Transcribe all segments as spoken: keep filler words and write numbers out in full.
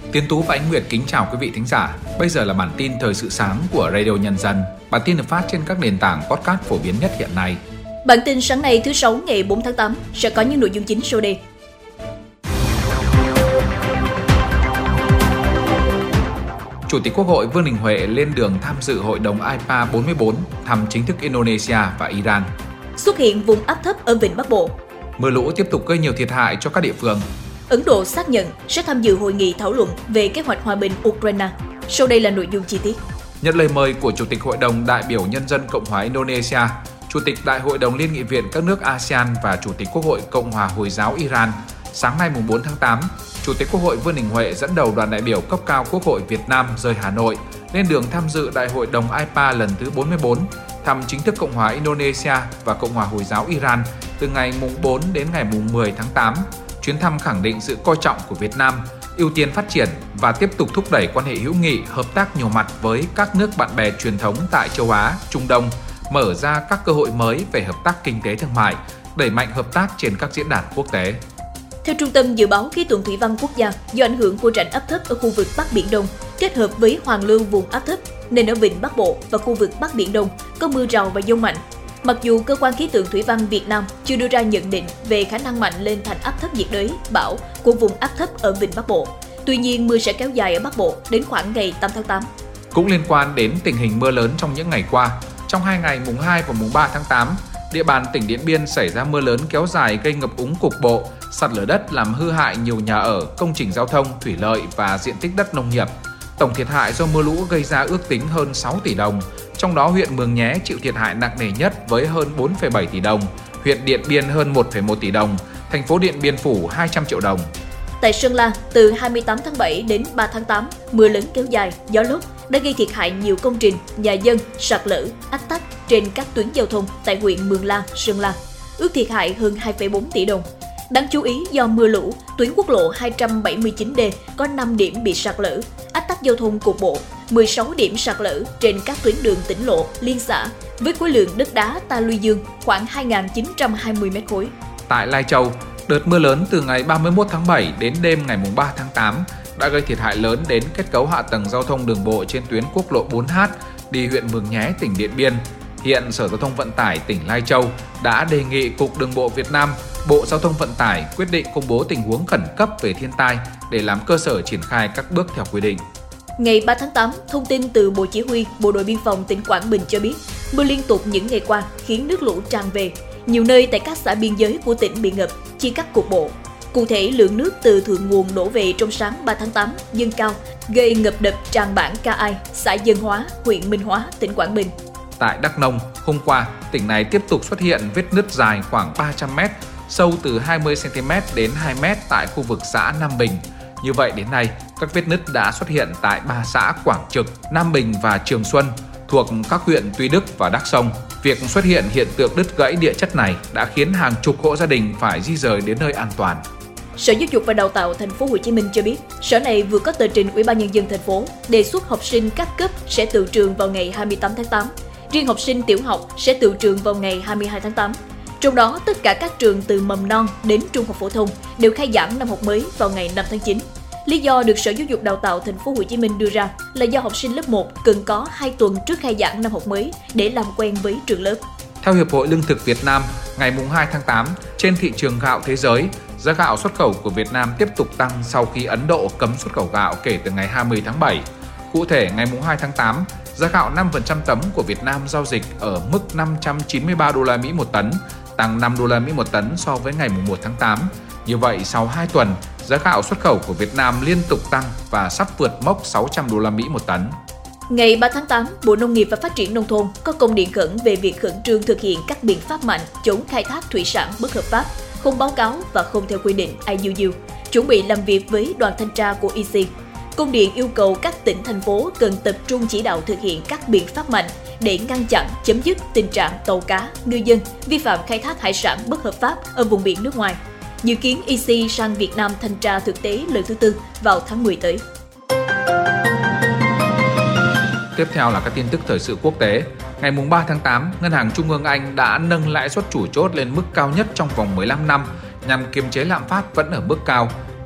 Tiến Tú và Anh Nguyệt kính chào quý vị thính giả. Bây giờ là bản tin thời sự sáng của Radio Nhân dân. Bản tin được phát trên các nền tảng podcast phổ biến nhất hiện nay. Bản tin sáng nay thứ Sáu ngày bốn tháng tám sẽ có những nội dung chính sau đây. Chủ tịch Quốc hội Vương Đình Huệ lên đường tham dự Hội đồng i pê a bốn mươi tư, thăm chính thức Indonesia và Iran. Xuất hiện vùng áp thấp ở Vịnh Bắc Bộ. Mưa lũ tiếp tục gây nhiều thiệt hại cho các địa phương. Ấn Độ xác nhận sẽ tham dự hội nghị thảo luận về kế hoạch hòa bình Ukraine. Sau đây là nội dung chi tiết. Nhận lời mời của Chủ tịch Hội đồng đại biểu Nhân dân Cộng hòa Indonesia, Chủ tịch Đại hội đồng Liên nghị viện các nước a sê an và Chủ tịch Quốc hội Cộng hòa Hồi giáo Iran, sáng nay bốn tháng tám, Chủ tịch Quốc hội Vương Đình Huệ dẫn đầu đoàn đại biểu cấp cao Quốc hội Việt Nam rời Hà Nội, lên đường tham dự Đại hội đồng i pê a lần thứ bốn mươi tư, thăm chính thức Cộng hòa Indonesia và Cộng hòa Hồi giáo Iran từ ngày bốn đến ngày mười tháng tám. Chuyến thăm khẳng định sự coi trọng của Việt Nam, ưu tiên phát triển và tiếp tục thúc đẩy quan hệ hữu nghị, hợp tác nhiều mặt với các nước bạn bè truyền thống tại châu Á, Trung Đông, mở ra các cơ hội mới về hợp tác kinh tế thương mại, đẩy mạnh hợp tác trên các diễn đàn quốc tế. Theo Trung tâm Dự báo Khí tượng Thủy văn Quốc gia, do ảnh hưởng của rãnh áp thấp ở khu vực Bắc Biển Đông kết hợp với hoàn lưu vùng áp thấp, nên ở Vịnh Bắc Bộ và khu vực Bắc Biển Đông có mưa rào và dông mạnh. Mặc dù Cơ quan Khí tượng Thủy văn Việt Nam chưa đưa ra nhận định về khả năng mạnh lên thành áp thấp nhiệt đới, bão của vùng áp thấp ở Vịnh Bắc Bộ, tuy nhiên mưa sẽ kéo dài ở Bắc Bộ đến khoảng ngày tám tháng tám. Cũng liên quan đến tình hình mưa lớn trong những ngày qua, trong hai ngày mùng hai và mùng ba tháng tám, địa bàn tỉnh Điện Biên xảy ra mưa lớn kéo dài gây ngập úng cục bộ, sạt lở đất làm hư hại nhiều nhà ở, công trình giao thông, thủy lợi và diện tích đất nông nghiệp. Tổng thiệt hại do mưa lũ gây ra ước tính hơn sáu tỷ đồng, trong đó huyện Mường Nhé chịu thiệt hại nặng nề nhất với hơn bốn phẩy bảy tỷ đồng, huyện Điện Biên hơn một phẩy một tỷ đồng, thành phố Điện Biên Phủ hai trăm triệu đồng. Tại Sơn La, từ hai mươi tám tháng bảy đến ba tháng tám, mưa lớn kéo dài, gió lốc đã gây thiệt hại nhiều công trình, nhà dân, sạt lở, ách tắc trên các tuyến giao thông tại huyện Mường La, Sơn La, ước thiệt hại hơn hai phẩy bốn tỷ đồng. Đáng chú ý, do mưa lũ, tuyến quốc lộ hai trăm bảy mươi chín D có năm điểm bị sạt lở, ách tắc giao thông cục bộ, mười sáu điểm sạt lở trên các tuyến đường tỉnh lộ, liên xã, với khối lượng đất đá ta luy dương khoảng hai nghìn chín trăm hai mươi mét khối. Tại Lai Châu, đợt mưa lớn từ ngày ba mươi mốt tháng bảy đến đêm ngày ba tháng tám đã gây thiệt hại lớn đến kết cấu hạ tầng giao thông đường bộ trên tuyến quốc lộ bốn H đi huyện Mường Nhé, tỉnh Điện Biên. Hiện Sở Giao thông Vận tải tỉnh Lai Châu đã đề nghị Cục Đường bộ Việt Nam, Bộ Giao thông Vận tải quyết định công bố tình huống khẩn cấp về thiên tai để làm cơ sở triển khai các bước theo quy định. Ngày ba tháng tám, thông tin từ Bộ Chỉ huy Bộ đội Biên phòng tỉnh Quảng Bình cho biết, mưa liên tục những ngày qua khiến nước lũ tràn về. Nhiều nơi tại các xã biên giới của tỉnh bị ngập, chia cắt cục bộ. Cụ thể, lượng nước từ thượng nguồn đổ về trong sáng ba tháng tám dâng cao, gây ngập đập tràn bản Ca Ai, xã Dân Hóa, huyện Minh Hóa, tỉnh Quảng Bình. Tại Đắk Nông, hôm qua, tỉnh này tiếp tục xuất hiện vết nứt dài khoảng ba trăm mét, sâu từ hai mươi xăng-ti-mét đến hai mét tại khu vực xã Nam Bình. Như vậy đến nay, các vết nứt đã xuất hiện tại ba xã Quảng Trực, Nam Bình và Trường Xuân, thuộc các huyện Tuy Đức và Đắk Sông. Việc xuất hiện hiện tượng đứt gãy địa chất này đã khiến hàng chục hộ gia đình phải di rời đến nơi an toàn. Sở Giáo dục và Đào tạo Thành phố Hồ Chí Minh cho biết, sở này vừa có tờ trình Ủy ban Nhân dân thành phố đề xuất học sinh các cấp sẽ tự trường vào ngày hai mươi tám tháng tám. Riêng học sinh tiểu học sẽ tự trường vào ngày hai mươi hai tháng tám. Trong đó, tất cả các trường từ mầm non đến trung học phổ thông đều khai giảng năm học mới vào ngày năm tháng chín. Lý do được Sở Giáo dục Đào tạo Thành phố Hồ Chí Minh đưa ra là do học sinh lớp một cần có hai tuần trước khai giảng năm học mới để làm quen với trường lớp. Theo Hiệp hội Lương thực Việt Nam, ngày hai tháng tám, trên thị trường gạo thế giới, giá gạo xuất khẩu của Việt Nam tiếp tục tăng sau khi Ấn Độ cấm xuất khẩu gạo kể từ ngày hai mươi tháng bảy. Cụ thể, ngày hai tháng tám, giá gạo năm phần trăm tấm của Việt Nam giao dịch ở mức năm trăm chín mươi ba đô la Mỹ một tấn, tăng năm đô la Mỹ một tấn so với ngày một tháng tám. Như vậy, sau hai tuần, giá gạo xuất khẩu của Việt Nam liên tục tăng và sắp vượt mốc sáu trăm đô la Mỹ một tấn. Ngày ba tháng tám, Bộ Nông nghiệp và Phát triển Nông thôn có công điện khẩn về việc khẩn trương thực hiện các biện pháp mạnh chống khai thác thủy sản bất hợp pháp, không báo cáo và không theo quy định i u u, chuẩn bị làm việc với đoàn thanh tra của i xê. Công điện yêu cầu các tỉnh, thành phố cần tập trung chỉ đạo thực hiện các biện pháp mạnh để ngăn chặn, chấm dứt tình trạng tàu cá, ngư dân vi phạm khai thác hải sản bất hợp pháp ở vùng biển nước ngoài. Dự kiến i xê sang Việt Nam thanh tra thực tế lần thứ tư vào tháng mười tới. Tiếp theo là các tin tức thời sự quốc tế. Ngày ba tháng tám, Ngân hàng Trung ương Anh đã nâng lãi suất chủ chốt lên mức cao nhất trong vòng mười lăm năm nhằm kiềm chế lạm phát vẫn ở mức cao.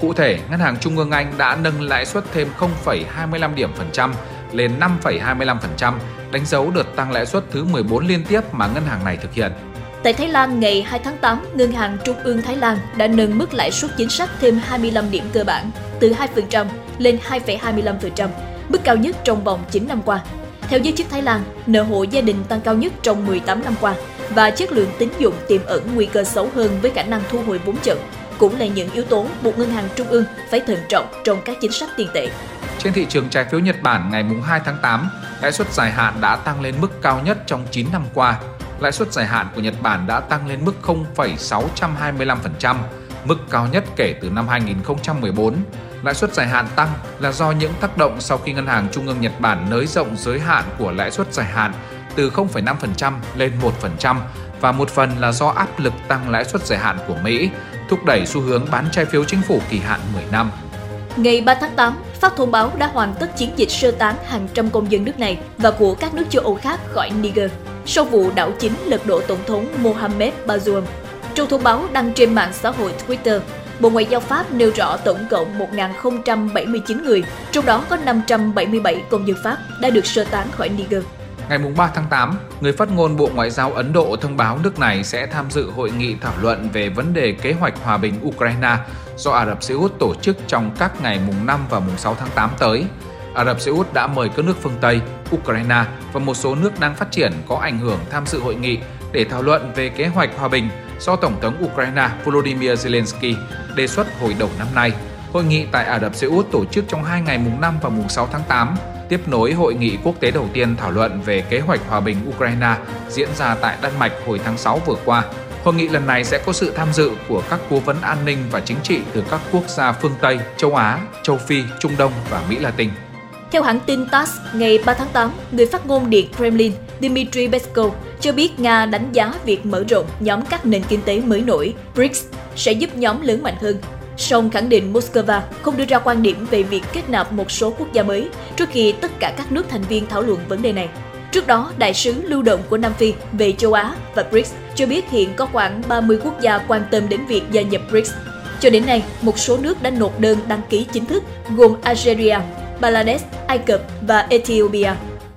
Cụ thể, Ngân hàng Trung ương Anh đã nâng lãi suất thêm không phẩy hai mươi lăm điểm phần trăm lên năm phẩy hai mươi lăm phần trăm, đánh dấu đợt tăng lãi suất thứ mười bốn liên tiếp mà ngân hàng này thực hiện. Tại Thái Lan, ngày hai tháng tám, Ngân hàng Trung ương Thái Lan đã nâng mức lãi suất chính sách thêm hai mươi lăm điểm cơ bản, từ hai phần trăm lên hai phẩy hai mươi lăm phần trăm, mức cao nhất trong vòng chín năm qua. Theo giới chức Thái Lan, nợ hộ gia đình tăng cao nhất trong mười tám năm qua và chất lượng tín dụng tiềm ẩn nguy cơ xấu hơn với khả năng thu hồi vốn chậm, cũng là những yếu tố buộc Ngân hàng Trung ương phải thận trọng trong các chính sách tiền tệ. Trên thị trường trái phiếu Nhật Bản ngày hai tháng tám, lãi suất dài hạn đã tăng lên mức cao nhất trong chín năm qua. Lãi suất dài hạn của Nhật Bản đã tăng lên mức không phẩy sáu hai lăm phần trăm, mức cao nhất kể từ năm hai nghìn không trăm mười bốn. Lãi suất dài hạn tăng là do những tác động sau khi Ngân hàng Trung ương Nhật Bản nới rộng giới hạn của lãi suất dài hạn từ không phẩy năm phần trăm lên một phần trăm và một phần là do áp lực tăng lãi suất dài hạn của Mỹ, thúc đẩy xu hướng bán trái phiếu chính phủ kỳ hạn mười năm. Ngày ba tháng tám, Pháp thông báo đã hoàn tất chiến dịch sơ tán hàng trăm công dân nước này và của các nước châu Âu khác khỏi Niger sau vụ đảo chính lật đổ Tổng thống Mohamed Bazoum. Trong thông báo đăng trên mạng xã hội Twitter, Bộ Ngoại giao Pháp nêu rõ tổng cộng một nghìn không trăm bảy mươi chín người, trong đó có năm trăm bảy mươi bảy công dân Pháp đã được sơ tán khỏi Niger. Ngày ba tháng tám, người phát ngôn Bộ Ngoại giao Ấn Độ thông báo nước này sẽ tham dự hội nghị thảo luận về vấn đề kế hoạch hòa bình Ukraine do Ả Rập Xê Út tổ chức trong các ngày mùng năm và mùng sáu tháng tám tới. Ả Rập Xê Út đã mời các nước phương Tây, Ukraine và một số nước đang phát triển có ảnh hưởng tham dự hội nghị để thảo luận về kế hoạch hòa bình do Tổng thống Ukraine Volodymyr Zelensky đề xuất hồi đầu năm nay. Hội nghị tại Ả Rập Xê Út tổ chức trong hai ngày mùng năm và mùng sáu tháng tám, tiếp nối hội nghị quốc tế đầu tiên thảo luận về kế hoạch hòa bình Ukraine diễn ra tại Đan Mạch hồi tháng sáu vừa qua. Hội nghị lần này sẽ có sự tham dự của các cố vấn an ninh và chính trị từ các quốc gia phương Tây, châu Á, châu Phi, Trung Đông và Mỹ Latin. Theo hãng tin tát ét, ngày ba tháng tám, người phát ngôn Điện Kremlin Dmitry Peskov cho biết Nga đánh giá việc mở rộng nhóm các nền kinh tế mới nổi bê rê i xê sẽ giúp nhóm lớn mạnh hơn. Song khẳng định Moscow không đưa ra quan điểm về việc kết nạp một số quốc gia mới trước khi tất cả các nước thành viên thảo luận vấn đề này. Trước đó, đại sứ lưu động của Nam Phi về châu Á và bê rê i xê cho biết hiện có khoảng ba mươi quốc gia quan tâm đến việc gia nhập bê rê i xê. Cho đến nay, một số nước đã nộp đơn đăng ký chính thức gồm Algeria, Bangladesh, Ai Cập và Ethiopia.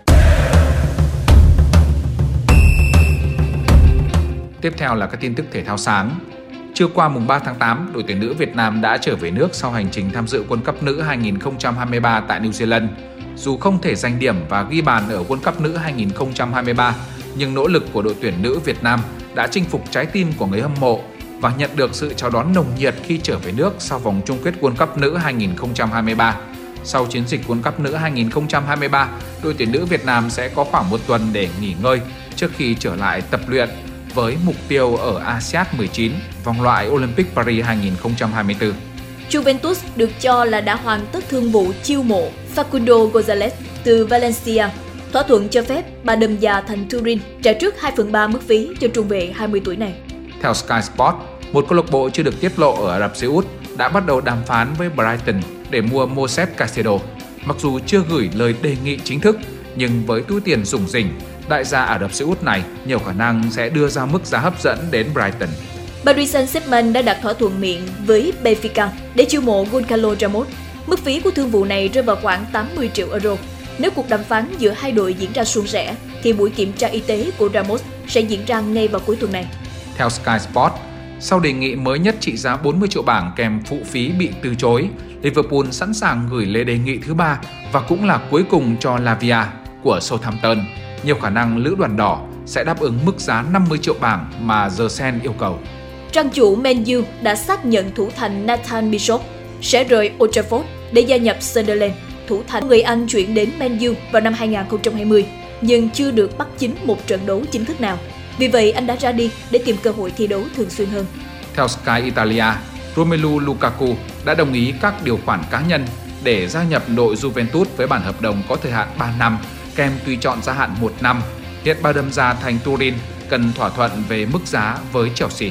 Tiếp theo là các tin tức thể thao sáng. Trưa qua mùng ba tháng tám, đội tuyển nữ Việt Nam đã trở về nước sau hành trình tham dự World Cup nữ hai nghìn không trăm hai mươi ba tại New Zealand. Dù không thể giành điểm và ghi bàn ở World Cup nữ hai nghìn không trăm hai mươi ba, nhưng nỗ lực của đội tuyển nữ Việt Nam đã chinh phục trái tim của người hâm mộ và nhận được sự chào đón nồng nhiệt khi trở về nước sau vòng chung kết World Cup nữ hai nghìn không trăm hai mươi ba. Sau chiến dịch World Cup nữ hai nghìn không trăm hai mươi ba, đội tuyển nữ Việt Nam sẽ có khoảng một tuần để nghỉ ngơi trước khi trở lại tập luyện với mục tiêu ở a sê an mười chín, vòng loại Olympic Paris hai nghìn không trăm hai mươi tư. Juventus được cho là đã hoàn tất thương vụ chiêu mộ Facundo González từ Valencia. Thỏa thuận cho phép bà đâm già thành Turin trả trước hai phần ba mức phí cho trung vệ hai mươi tuổi này. Theo Sky Sport, một câu lạc bộ chưa được tiết lộ ở Ả Rập Xê Út đã bắt đầu đàm phán với Brighton để mua Moses Caicedo. Mặc dù chưa gửi lời đề nghị chính thức, nhưng với túi tiền rủng rỉnh, đại gia Ả Rập Xê Út này nhiều khả năng sẽ đưa ra mức giá hấp dẫn đến Brighton. Paris Saint-Germain đã đặt thỏa thuận miệng với Benfica để chiêu mộ Goncalo Ramos. Mức phí của thương vụ này rơi vào khoảng tám mươi triệu euro. Nếu cuộc đàm phán giữa hai đội diễn ra suôn sẻ, thì buổi kiểm tra y tế của Ramos sẽ diễn ra ngay vào cuối tuần này. Theo Sky Sport, sau đề nghị mới nhất trị giá bốn mươi triệu bảng kèm phụ phí bị từ chối, Liverpool sẵn sàng gửi lời đề nghị thứ ba và cũng là cuối cùng cho Lavia của Southampton. Nhiều khả năng lữ đoàn đỏ sẽ đáp ứng mức giá năm mươi triệu bảng mà The Sen yêu cầu. Trang chủ Man U đã xác nhận thủ thành Nathan Bishop sẽ rời Old Trafford để gia nhập Sunderland. Thủ thành người Anh chuyển đến Man U vào năm hai nghìn không trăm hai mươi, nhưng chưa được bắt chính một trận đấu chính thức nào. Vì vậy, anh đã ra đi để tìm cơ hội thi đấu thường xuyên hơn. Theo Sky Italia, Romelu Lukaku đã đồng ý các điều khoản cá nhân để gia nhập đội Juventus với bản hợp đồng có thời hạn ba năm, kèm tùy chọn gia hạn một năm. Hiện bà đâm ra thành Turin cần thỏa thuận về mức giá với Chelsea.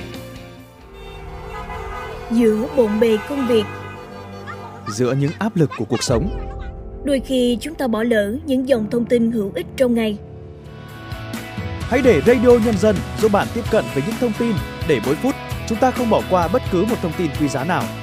Giữa bộn bề công việc, giữa những áp lực của cuộc sống, đôi khi chúng ta bỏ lỡ những dòng thông tin hữu ích trong ngày. Hãy để Radio Nhân dân giúp bạn tiếp cận với những thông tin để mỗi phút chúng ta không bỏ qua bất cứ một thông tin quý giá nào.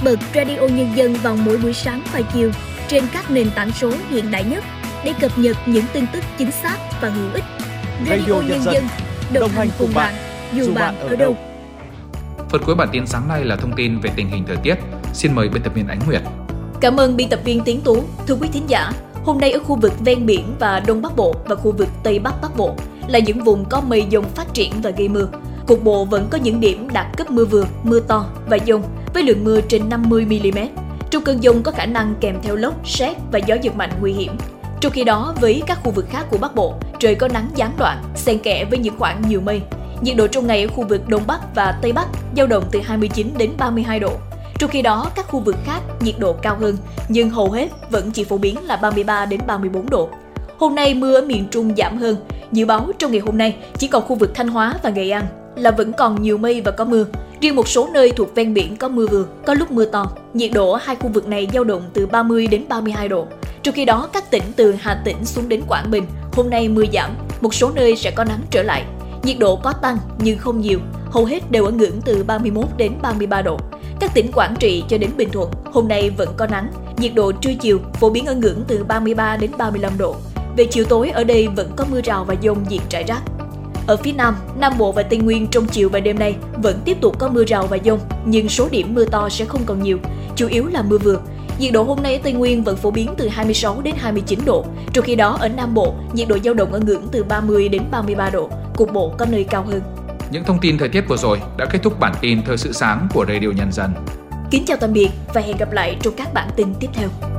bật Radio Nhân dân vào mỗi buổi sáng và chiều trên các nền tảng số hiện đại nhất để cập nhật những tin tức chính xác và hữu ích. Radio, Radio Nhân dân, đồng hành cùng bạn, dù bạn ở đâu. Phần cuối bản tin sáng nay là thông tin về tình hình thời tiết. Xin mời biên tập viên Ánh Nguyệt. Cảm ơn biên tập viên Tiến Tú. Thưa quý thính giả, hôm nay ở khu vực ven biển và Đông Bắc Bộ và khu vực Tây Bắc Bắc Bộ là những vùng có mây dông phát triển và gây mưa. Cục bộ vẫn có những điểm đạt cấp mưa vừa, mưa to và dông với lượng mưa trên năm mươi mi-li-mét. Trong cơn dông có khả năng kèm theo lốc, sét và gió giật mạnh nguy hiểm. Trong khi đó, với các khu vực khác của Bắc Bộ, trời có nắng gián đoạn, xen kẽ với những khoảng nhiều mây. Nhiệt độ trong ngày ở khu vực Đông Bắc và Tây Bắc dao động từ hai mươi chín đến ba mươi hai độ. Trong khi đó, các khu vực khác nhiệt độ cao hơn, nhưng hầu hết vẫn chỉ phổ biến là ba mươi ba đến ba mươi bốn độ. Hôm nay mưa ở miền Trung giảm hơn. Dự báo trong ngày hôm nay chỉ còn khu vực Thanh Hóa và Nghệ An là vẫn còn nhiều mây và có mưa. Riêng một số nơi thuộc ven biển có mưa vừa, có lúc mưa to. Nhiệt độ ở hai khu vực này dao động từ ba mươi đến ba mươi hai độ. Trong khi đó, các tỉnh từ Hà Tĩnh xuống đến Quảng Bình, hôm nay mưa giảm, một số nơi sẽ có nắng trở lại. Nhiệt độ có tăng nhưng không nhiều, hầu hết đều ở ngưỡng từ ba mươi mốt đến ba mươi ba độ. Các tỉnh Quảng Trị cho đến Bình Thuận, hôm nay vẫn có nắng, nhiệt độ trưa chiều phổ biến ở ngưỡng từ ba mươi ba đến ba mươi lăm độ. Về chiều tối ở đây vẫn có mưa rào và dông diện rải rác. Ở phía Nam, Nam Bộ và Tây Nguyên trong chiều và đêm nay vẫn tiếp tục có mưa rào và dông, nhưng số điểm mưa to sẽ không còn nhiều, chủ yếu là mưa vừa. Nhiệt độ hôm nay ở Tây Nguyên vẫn phổ biến từ hai mươi sáu đến hai mươi chín độ, trong khi đó ở Nam Bộ, nhiệt độ dao động ở ngưỡng từ ba mươi đến ba mươi ba độ, cục bộ có nơi cao hơn. Những thông tin thời tiết vừa rồi đã kết thúc bản tin Thời sự sáng của Radio Nhân dân. Kính chào tạm biệt và hẹn gặp lại trong các bản tin tiếp theo.